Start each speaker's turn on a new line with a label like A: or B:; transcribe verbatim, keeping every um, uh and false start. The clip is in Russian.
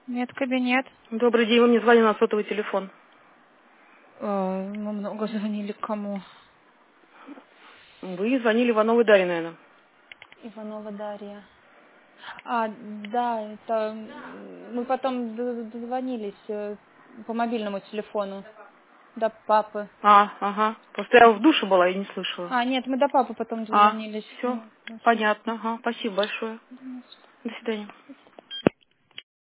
A: Нет, кабинет.
B: Добрый день, вы мне звонили на сотовый телефон.
A: Э, Мы много звонили кому?
B: Вы звонили Ивановой Дарье, наверное.
A: Иванова Дарья. А, да, это м, мы потом д- дозвонились э, по мобильному телефону до папы.
B: А, ага. Просто я в душе была и не слышала.
A: А, нет, мы до папы потом
B: А,
A: дозвонились.
B: все,
A: Ну,
B: понятно. Ага, спасибо большое.
A: ну,
B: До свидания.